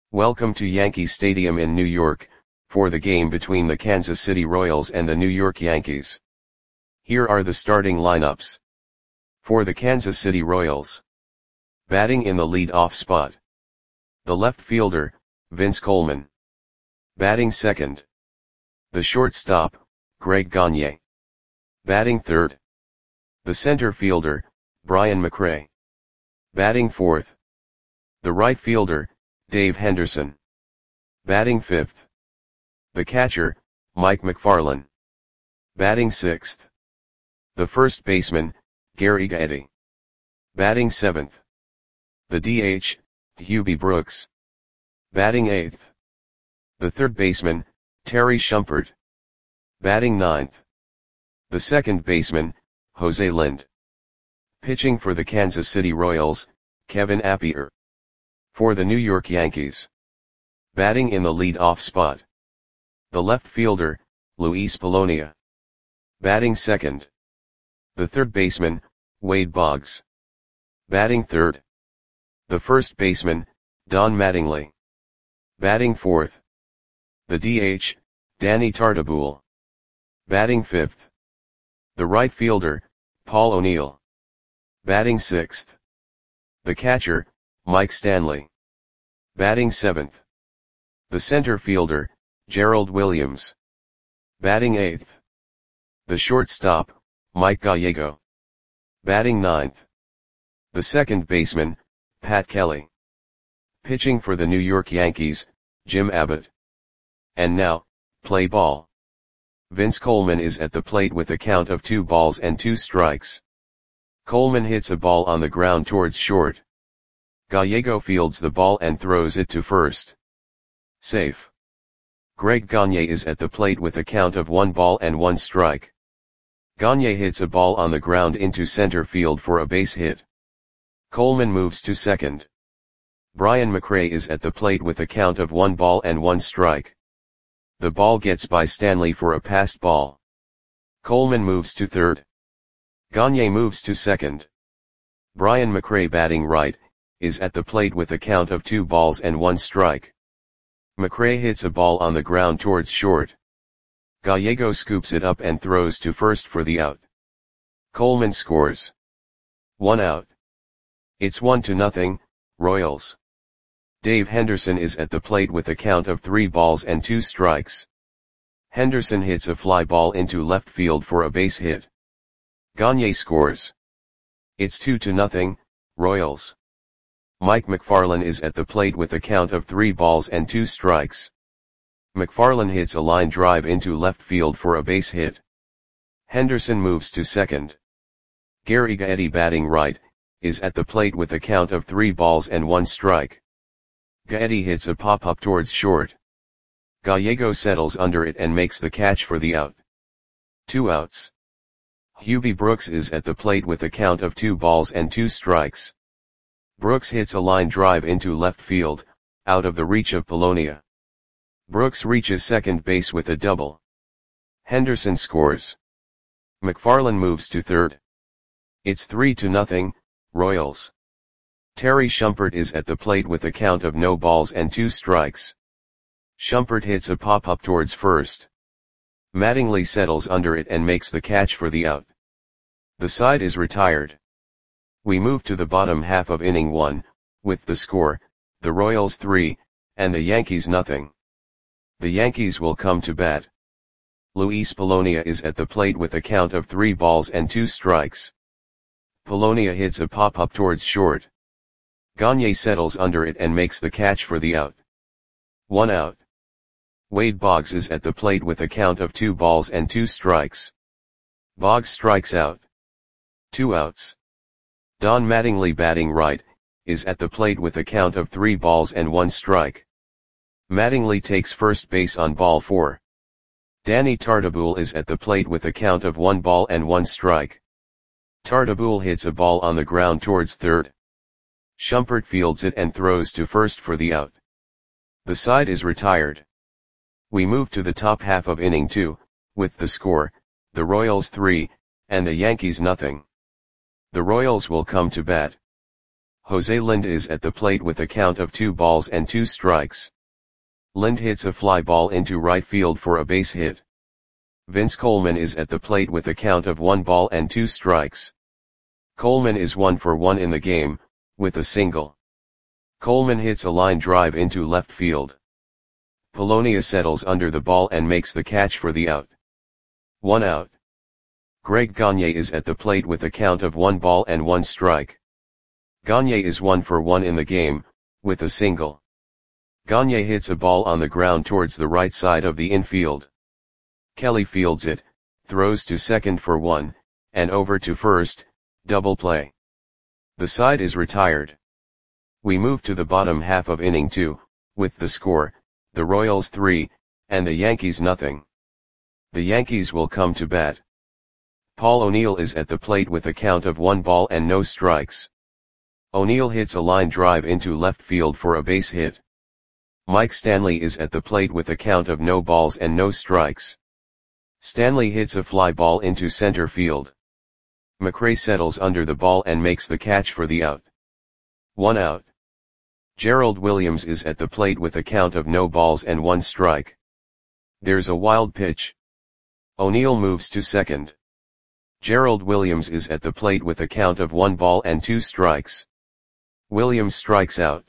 Welcome to Yankee Stadium in New York, for the game between the Kansas City Royals and the New York Yankees. Here are the starting lineups. For the Kansas City Royals. Batting in the lead-off spot. The left fielder, Vince Coleman. Batting second. The shortstop, Greg Gagne. Batting third. The center fielder, Brian McRae. Batting fourth. The right fielder, Dave Henderson. Batting fifth. The catcher, Mike Macfarlane. Batting sixth. The first baseman, Gary Gaetti. Batting seventh. The DH, Hubie Brooks. Batting eighth. The third baseman, Terry Shumpert. Batting ninth. The second baseman, Jose Lind. Pitching for the Kansas City Royals, Kevin Appier. For the New York Yankees. Batting in the lead-off spot. The left fielder, Luis Polonia. Batting second. The third baseman, Wade Boggs. Batting third. The first baseman, Don Mattingly. Batting fourth. The DH, Danny Tartabull. Batting fifth. The right fielder, Paul O'Neill. Batting sixth. The catcher, Mike Stanley. Batting seventh. The center fielder, Gerald Williams. Batting eighth. The shortstop, Mike Gallego. Batting ninth. The second baseman, Pat Kelly. Pitching for the New York Yankees, Jim Abbott. And now, play ball. Vince Coleman is at the plate with a count of 2 balls and 2 strikes. Coleman hits a ball on the ground towards short. Gallego fields the ball and throws it to first. Safe. Greg Gagne is at the plate with a count of 1 ball and 1 strike. Gagne hits a ball on the ground into center field for a base hit. Coleman moves to second. Brian McRae is at the plate with a count of 1 ball and 1 strike. The ball gets by Stanley for a passed ball. Coleman moves to third. Gagne moves to second. Brian McRae, batting right, is at the plate with a count of 2 balls and 1 strike. McRae hits a ball on the ground towards short. Gallego scoops it up and throws to first for the out. Coleman scores. 1 out. It's 1-0, Royals. Dave Henderson is at the plate with a count of 3 balls and 2 strikes. Henderson hits a fly ball into left field for a base hit. Gagne scores. It's 2-0, Royals. Mike Macfarlane is at the plate with a count of 3 balls and 2 strikes. Macfarlane hits a line drive into left field for a base hit. Henderson moves to second. Gary Gaetti, batting right, is at the plate with a count of 3 balls and 1 strike. Gaetti hits a pop-up towards short. Gallego settles under it and makes the catch for the out. 2 outs. Hubie Brooks is at the plate with a count of 2 balls and 2 strikes. Brooks hits a line drive into left field, out of the reach of Polonia. Brooks reaches second base with a double. Henderson scores. Macfarlane moves to third. It's 3-0, Royals. Terry Shumpert is at the plate with a count of no balls and 2 strikes. Shumpert hits a pop-up towards first. Mattingly settles under it and makes the catch for the out. The side is retired. We move to the bottom half of inning 1, with the score, the Royals 3, and the Yankees 0. The Yankees will come to bat. Luis Polonia is at the plate with a count of 3 balls and 2 strikes. Polonia hits a pop-up towards short. Gagne settles under it and makes the catch for the out. 1 out. Wade Boggs is at the plate with a count of 2 balls and 2 strikes. Boggs strikes out. 2 outs. Don Mattingly, batting right, is at the plate with a count of 3 balls and 1 strike. Mattingly takes first base on ball 4. Danny Tartabull is at the plate with a count of 1 ball and 1 strike. Tartabull hits a ball on the ground towards third. Shumpert fields it and throws to first for the out. The side is retired. We move to the top half of inning 2, with the score, the Royals 3, and the Yankees 0. The Royals will come to bat. Jose Lind is at the plate with a count of 2 balls and 2 strikes. Lind hits a fly ball into right field for a base hit. Vince Coleman is at the plate with a count of 1 ball and 2 strikes. Coleman is 1 for 1 in the game, with a single. Coleman hits a line drive into left field. Polonia settles under the ball and makes the catch for the out. 1 out. Greg Gagne is at the plate with a count of 1 ball and 1 strike. Gagne is 1 for 1 in the game, with a single. Gagne hits a ball on the ground towards the right side of the infield. Kelly fields it, throws to second for 1, and over to first, double play. The side is retired. We move to the bottom half of inning 2, with the score, the Royals 3, and the Yankees nothing. The Yankees will come to bat. Paul O'Neill is at the plate with a count of 1 ball and no strikes. O'Neill hits a line drive into left field for a base hit. Mike Stanley is at the plate with a count of no balls and no strikes. Stanley hits a fly ball into center field. McRae settles under the ball and makes the catch for the out. 1 out. Gerald Williams is at the plate with a count of no balls and 1 strike. There's a wild pitch. O'Neill moves to second. Gerald Williams is at the plate with a count of 1 ball and 2 strikes. Williams strikes out.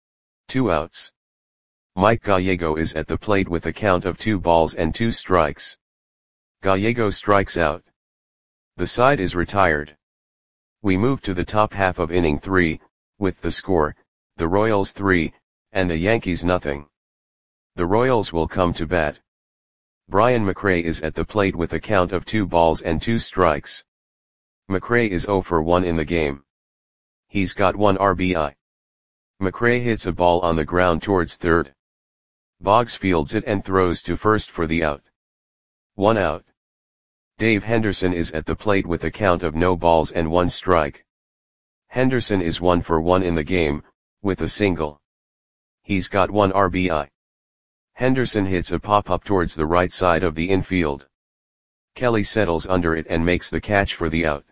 2 outs. Mike Gallego is at the plate with a count of 2 balls and 2 strikes. Gallego strikes out. The side is retired. We move to the top half of inning 3, with the score, the Royals 3, and the Yankees nothing. The Royals will come to bat. Brian McRae is at the plate with a count of 2 balls and 2 strikes. McRae is 0 for 1 in the game. He's got 1 RBI. McRae hits a ball on the ground towards third. Boggs fields it and throws to first for the out. 1 out. Dave Henderson is at the plate with a count of no balls and 1 strike. Henderson is 1 for 1 in the game, with a single. He's got 1 RBI. Henderson hits a pop-up towards the right side of the infield. Kelly settles under it and makes the catch for the out.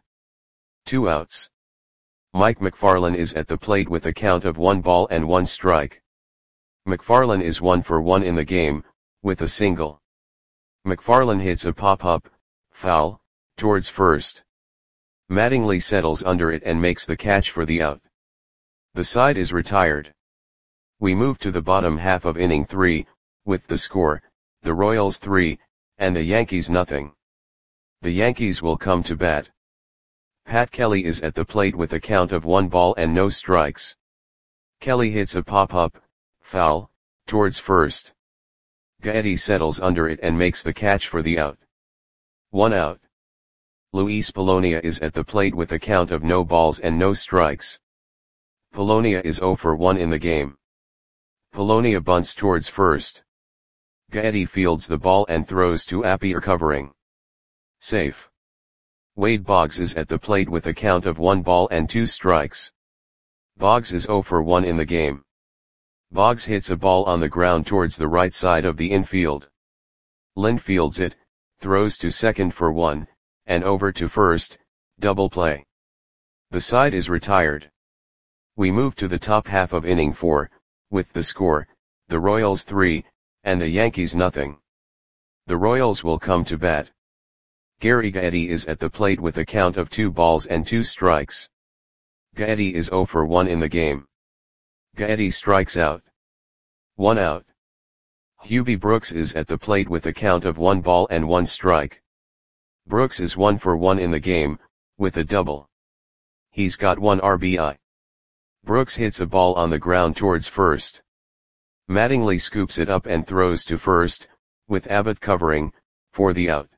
2 outs. Mike McFarland is at the plate with a count of 1 ball and 1 strike. McFarland is 1 for 1 in the game, with a single. McFarland hits a pop-up, foul, towards first. Mattingly settles under it and makes the catch for the out. The side is retired. We move to the bottom half of inning 3, with the score, the Royals 3, and the Yankees nothing. The Yankees will come to bat. Pat Kelly is at the plate with a count of 1 ball and no strikes. Kelly hits a pop-up, foul, towards first. Gaetti settles under it and makes the catch for the out. 1 out. Luis Polonia is at the plate with a count of no balls and no strikes. Polonia is 0 for 1 in the game. Polonia bunts towards first. Gaetti fields the ball and throws to Appier covering. Safe. Wade Boggs is at the plate with a count of 1 ball and 2 strikes. Boggs is 0 for 1 in the game. Boggs hits a ball on the ground towards the right side of the infield. Lind fields it, throws to second for 1, and over to first, double play. The side is retired. We move to the top half of inning 4, with the score, the Royals 3, and the Yankees nothing. The Royals will come to bat. Gary Gaetti is at the plate with a count of 2 balls and 2 strikes. Gaetti is 0 for 1 in the game. Gaetti strikes out. 1 out. Hubie Brooks is at the plate with a count of 1 ball and 1 strike. Brooks is 1 for 1 in the game, with a double. He's got 1 RBI. Brooks hits a ball on the ground towards first. Mattingly scoops it up and throws to first, with Abbott covering, for the out.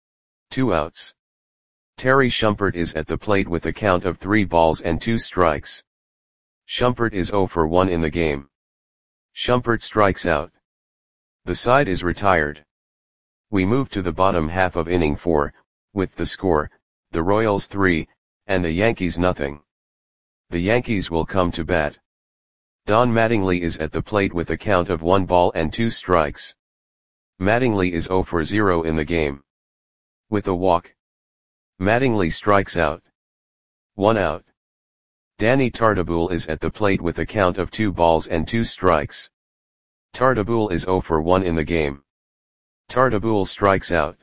2 outs. Terry Shumpert is at the plate with a count of 3 balls and 2 strikes. Shumpert is 0 for 1 in the game. Shumpert strikes out. The side is retired. We move to the bottom half of inning 4, with the score, the Royals 3, and the Yankees nothing. The Yankees will come to bat. Don Mattingly is at the plate with a count of 1 ball and 2 strikes. Mattingly is 0 for 0 in the game. With a walk. Mattingly strikes out. 1 out. Danny Tartabull is at the plate with a count of 2 balls and 2 strikes. Tartabull is 0 for 1 in the game. Tartabull strikes out.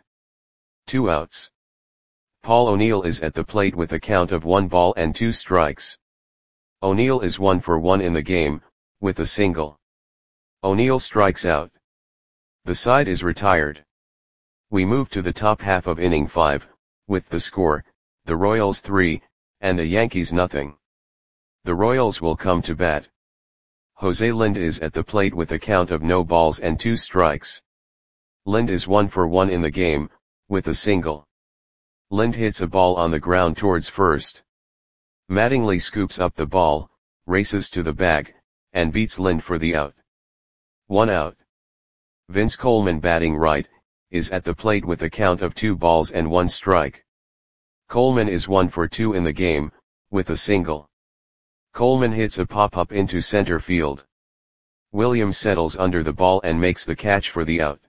2 outs. Paul O'Neill is at the plate with a count of 1 ball and 2 strikes. O'Neill is 1 for 1 in the game, with a single. O'Neill strikes out. The side is retired. We move to the top half of inning 5, with the score, the Royals 3, and the Yankees nothing. The Royals will come to bat. Jose Lind is at the plate with a count of no balls and 2 strikes. Lind is 1 for 1 in the game, with a single. Lind hits a ball on the ground towards first. Mattingly scoops up the ball, races to the bag, and beats Lind for the out. 1 out. Vince Coleman, batting right, is at the plate with a count of 2 balls and 1 strike. Coleman is 1 for 2 in the game, with a single. Coleman hits a pop-up into center field. Williams settles under the ball and makes the catch for the out.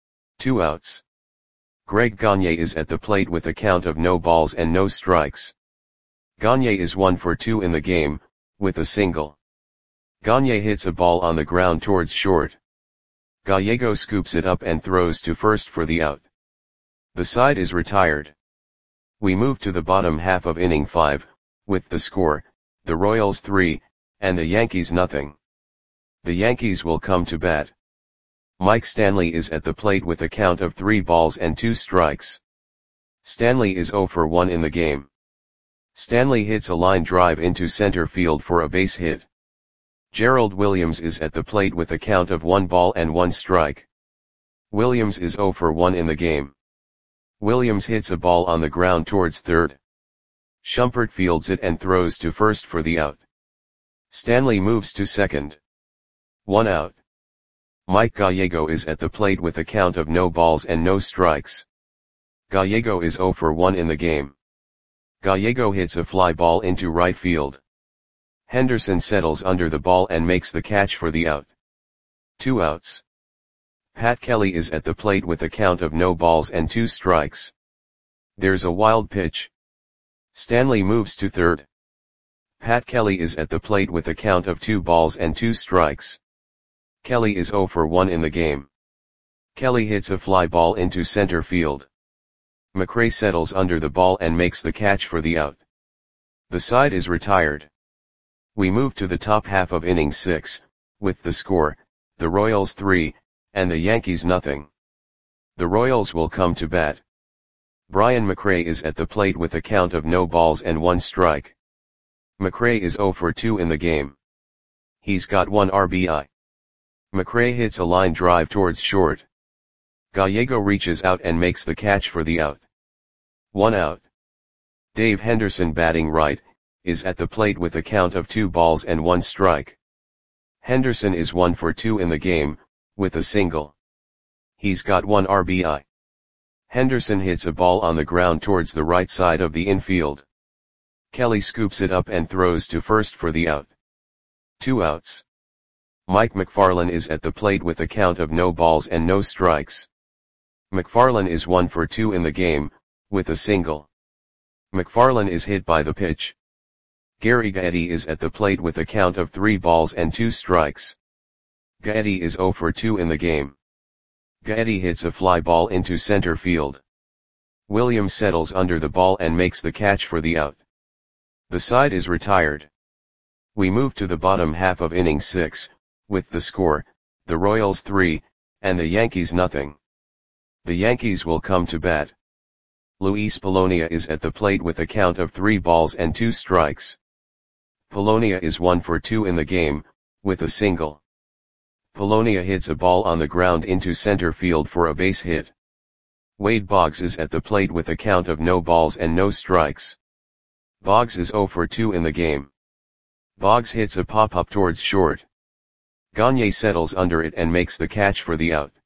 2 outs. Greg Gagne is at the plate with a count of no balls and no strikes. Gagne is 1 for 2 in the game, with a single. Gagne hits a ball on the ground towards short. Gallego scoops it up and throws to first for the out. The side is retired. We move to the bottom half of inning 5, with the score, the Royals 3, and the Yankees nothing. The Yankees will come to bat. Mike Stanley is at the plate with a count of 3 balls and 2 strikes. Stanley is 0 for 1 in the game. Stanley hits a line drive into center field for a base hit. Gerald Williams is at the plate with a count of 1 ball and 1 strike. Williams is 0 for 1 in the game. Williams hits a ball on the ground towards third. Shumpert fields it and throws to first for the out. Stanley moves to second. 1 out. Mike Gallego is at the plate with a count of no balls and no strikes. Gallego is 0 for 1 in the game. Gallego hits a fly ball into right field. Henderson settles under the ball and makes the catch for the out. 2 outs. Pat Kelly is at the plate with a count of no balls and 2 strikes. There's a wild pitch. Stanley moves to third. Pat Kelly is at the plate with a count of 2 balls and 2 strikes. Kelly is 0 for 1 in the game. Kelly hits a fly ball into center field. McRae settles under the ball and makes the catch for the out. The side is retired. We move to the top half of inning 6, with the score, the Royals 3, and the Yankees nothing. The Royals will come to bat. Brian McRae is at the plate with a count of no balls and 1 strike. McRae is 0 for 2 in the game. He's got 1 RBI. McRae hits a line drive towards short. Gallego reaches out and makes the catch for the out. 1 out. Dave Henderson, batting right, is at the plate with a count of 2 balls and 1 strike. Henderson is 1 for 2 in the game, with a single. He's got 1 RBI. Henderson hits a ball on the ground towards the right side of the infield. Kelly scoops it up and throws to first for the out. 2 outs. Mike McFarland is at the plate with a count of no balls and no strikes. McFarland is 1 for 2 in the game, with a single. McFarland is hit by the pitch. Gary Gaetti is at the plate with a count of 3 balls and 2 strikes. Gaetti is 0 for 2 in the game. Gaetti hits a fly ball into center field. Williams settles under the ball and makes the catch for the out. The side is retired. We move to the bottom half of inning 6, with the score, the Royals 3, and the Yankees nothing. The Yankees will come to bat. Luis Polonia is at the plate with a count of 3 balls and 2 strikes. Polonia is 1 for 2 in the game, with a single. Polonia hits a ball on the ground into center field for a base hit. Wade Boggs is at the plate with a count of no balls and no strikes. Boggs is 0 for 2 in the game. Boggs hits a pop-up towards short. Gagne settles under it and makes the catch for the out.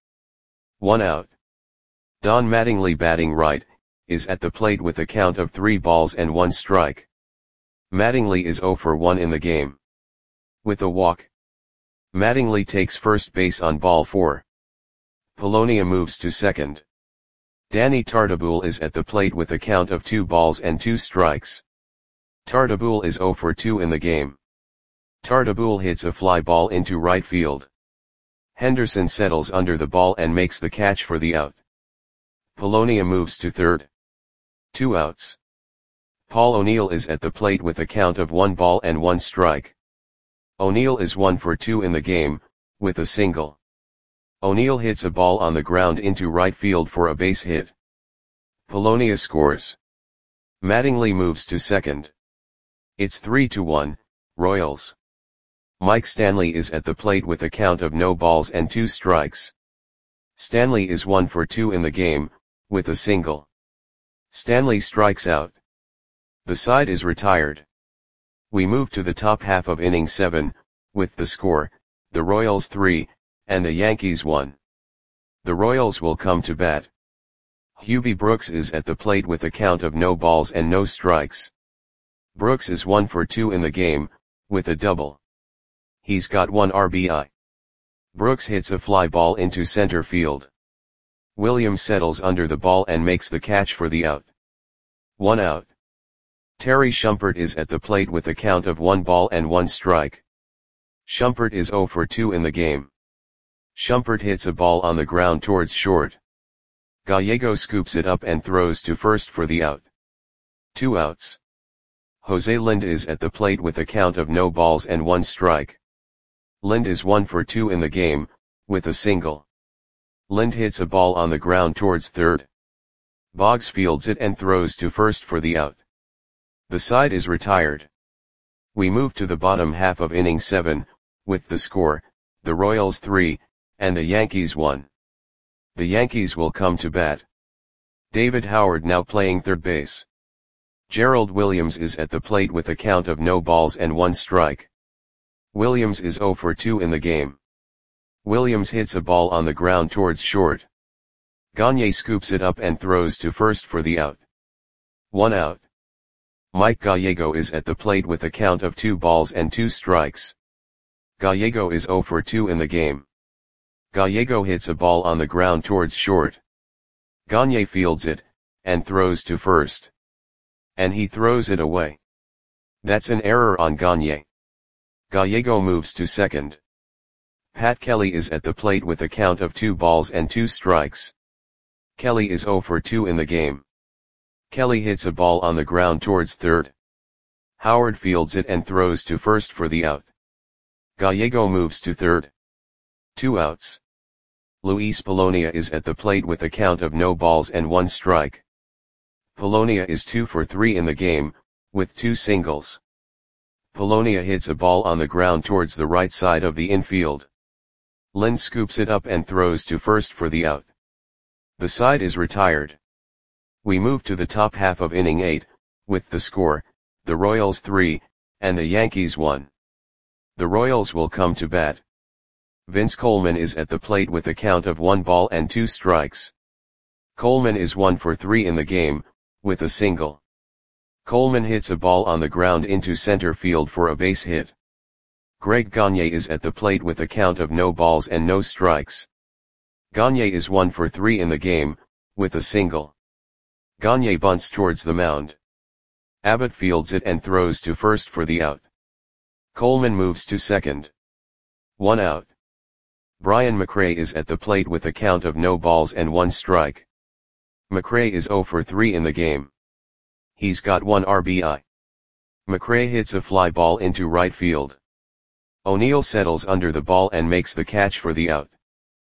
1 out. Don Mattingly, batting right, is at the plate with a count of 3 balls and 1 strike. Mattingly is 0 for 1 in the game. With a walk. Mattingly takes first base on ball 4. Polonia moves to second. Danny Tartabull is at the plate with a count of 2 balls and 2 strikes. Tartabull is 0 for 2 in the game. Tartabull hits a fly ball into right field. Henderson settles under the ball and makes the catch for the out. Polonia moves to third. 2 outs. Paul O'Neill is at the plate with a count of 1 ball and 1 strike. O'Neill is 1 for 2 in the game, with a single. O'Neill hits a ball on the ground into right field for a base hit. Polonia scores. Mattingly moves to second. It's 3-1, Royals. Mike Stanley is at the plate with a count of no balls and 2 strikes. Stanley is 1 for 2 in the game, with a single. Stanley strikes out. The side is retired. We move to the top half of inning 7, with the score, the Royals 3, and the Yankees 1. The Royals will come to bat. Hubie Brooks is at the plate with a count of no balls and no strikes. Brooks is 1 for 2 in the game, with a double. He's got 1 RBI. Brooks hits a fly ball into center field. Williams settles under the ball and makes the catch for the out. 1 out. Terry Shumpert is at the plate with a count of 1 ball and 1 strike. Shumpert is 0 for 2 in the game. Shumpert hits a ball on the ground towards short. Gallego scoops it up and throws to first for the out. 2 outs. Jose Lind is at the plate with a count of no balls and 1 strike. Lind is 1 for 2 in the game, with a single. Lind hits a ball on the ground towards third. Boggs fields it and throws to first for the out. The side is retired. We move to the bottom half of inning 7, with the score, the Royals 3, and the Yankees 1. The Yankees will come to bat. David Howard now playing third base. Gerald Williams is at the plate with a count of no balls and 1 strike. Williams is 0 for 2 in the game. Williams hits a ball on the ground towards short. Gagne scoops it up and throws to first for the out. 1 out. Mike Gallego is at the plate with a count of 2 balls and 2 strikes. Gallego is 0 for 2 in the game. Gallego hits a ball on the ground towards short. Gagne fields it, and throws to first. And he throws it away. That's an error on Gagne. Gallego moves to second. Pat Kelly is at the plate with a count of 2 balls and 2 strikes. Kelly is 0 for 2 in the game. Kelly hits a ball on the ground towards third. Howard fields it and throws to first for the out. Gallego moves to third. 2 outs. Luis Polonia is at the plate with a count of no balls and 1 strike. Polonia is 2 for 3 in the game, with 2 singles. Polonia hits a ball on the ground towards the right side of the infield. Lind scoops it up and throws to first for the out. The side is retired. We move to the top half of inning 8, with the score, the Royals 3, and the Yankees 1. The Royals will come to bat. Vince Coleman is at the plate with a count of 1 ball and 2 strikes. Coleman is 1 for 3 in the game, with a single. Coleman hits a ball on the ground into center field for a base hit. Greg Gagne is at the plate with a count of no balls and no strikes. Gagne is 1 for 3 in the game, with a single. Gagne bunts towards the mound. Abbott fields it and throws to first for the out. Coleman moves to second. 1 out. Brian McRae is at the plate with a count of no balls and 1 strike. McRae is 0 for 3 in the game. He's got 1 RBI. McRae hits a fly ball into right field. O'Neill settles under the ball and makes the catch for the out.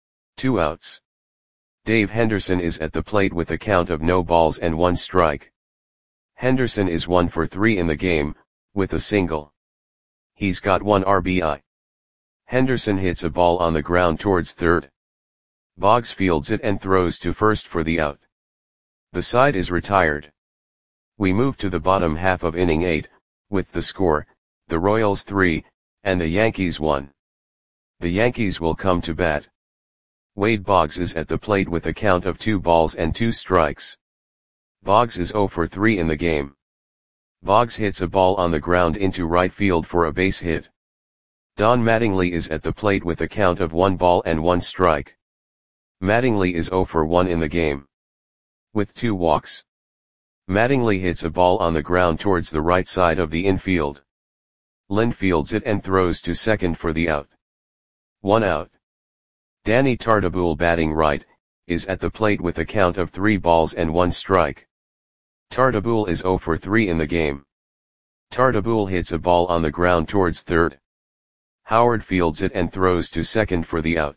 2 outs. Dave Henderson is at the plate with a count of no balls and 1 strike. Henderson is 1 for 3 in the game, with a single. He's got 1 RBI. Henderson hits a ball on the ground towards third. Boggs fields it and throws to first for the out. The side is retired. We move to the bottom half of inning 8, with the score, the Royals 3, and the Yankees 1. The Yankees will come to bat. Wade Boggs is at the plate with a count of 2 balls and 2 strikes. Boggs is 0 for 3 in the game. Boggs hits a ball on the ground into right field for a base hit. Don Mattingly is at the plate with a count of 1 ball and 1 strike. Mattingly is 0 for 1 in the game, with 2 walks. Mattingly hits a ball on the ground towards the right side of the infield. Lind fields it and throws to second for the out. 1 out. Danny Tartabull, batting right, is at the plate with a count of 3 balls and 1 strike. Tartabull is 0 for 3 in the game. Tartabull hits a ball on the ground towards third. Howard fields it and throws to second for the out.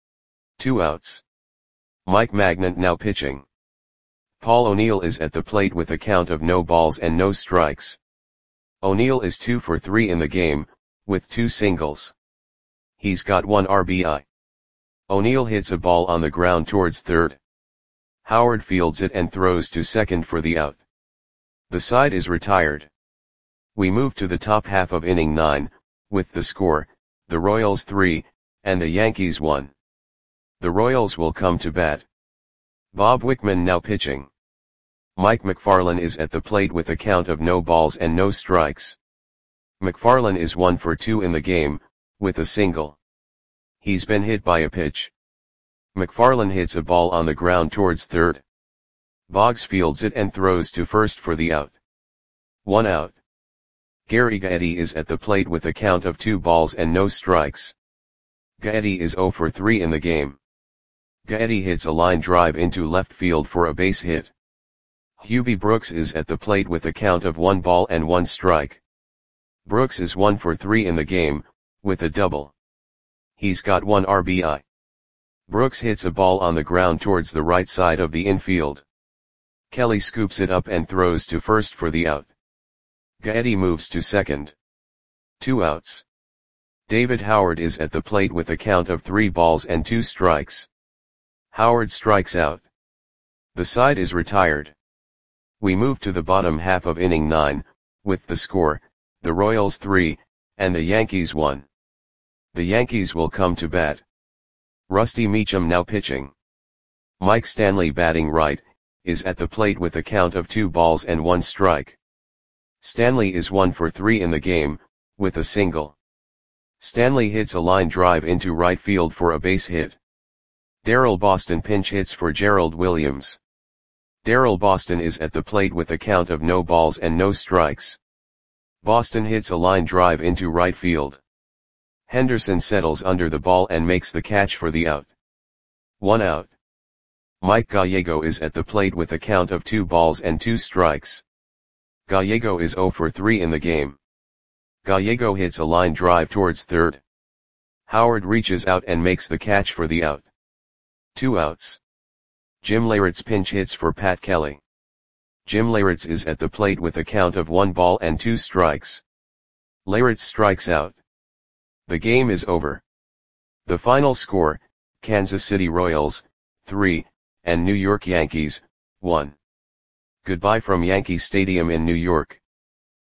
2 outs. Mike Magnant now pitching. Paul O'Neill is at the plate with a count of no balls and no strikes. O'Neill is 2 for 3 in the game, with 2 singles. He's got 1 RBI. O'Neill hits a ball on the ground towards third. Howard fields it and throws to second for the out. The side is retired. We move to the top half of inning 9, with the score, the Royals 3, and the Yankees 1. The Royals will come to bat. Bob Wickman now pitching. Mike McFarland is at the plate with a count of no balls and no strikes. McFarland is 1 for 2 in the game, with a single. He's been hit by a pitch. McFarland hits a ball on the ground towards third. Boggs fields it and throws to first for the out. 1 out. Gary Gaetti is at the plate with a count of 2 balls and no strikes. Gaetti is 0 for 3 in the game. Gaetti hits a line drive into left field for a base hit. Hubie Brooks is at the plate with a count of 1 ball and 1 strike. Brooks is 1 for 3 in the game, with a double. He's got 1 RBI. Brooks hits a ball on the ground towards the right side of the infield. Kelly scoops it up and throws to first for the out. Gaetti moves to second. 2 outs. David Howard is at the plate with a count of 3 balls and 2 strikes. Howard strikes out. The side is retired. We move to the bottom half of inning 9, with the score, the Royals 3, and the Yankees 1. The Yankees will come to bat. Rusty Meacham now pitching. Mike Stanley, batting right, is at the plate with a count of 2 balls and 1 strike. Stanley is 1 for 3 in the game, with a single. Stanley hits a line drive into right field for a base hit. Darrell Boston pinch hits for Gerald Williams. Darrell Boston is at the plate with a count of no balls and no strikes. Boston hits a line drive into right field. Henderson settles under the ball and makes the catch for the out. 1 out. Mike Gallego is at the plate with a count of 2 balls and 2 strikes. Gallego is 0 for 3 in the game. Gallego hits a line drive towards third. Howard reaches out and makes the catch for the out. 2 outs. Jim Leyritz pinch hits for Pat Kelly. Jim Leyritz is at the plate with a count of 1 ball and 2 strikes. Leyritz strikes out. The game is over. The final score, Kansas City Royals, 3, and New York Yankees, 1. Goodbye from Yankee Stadium in New York.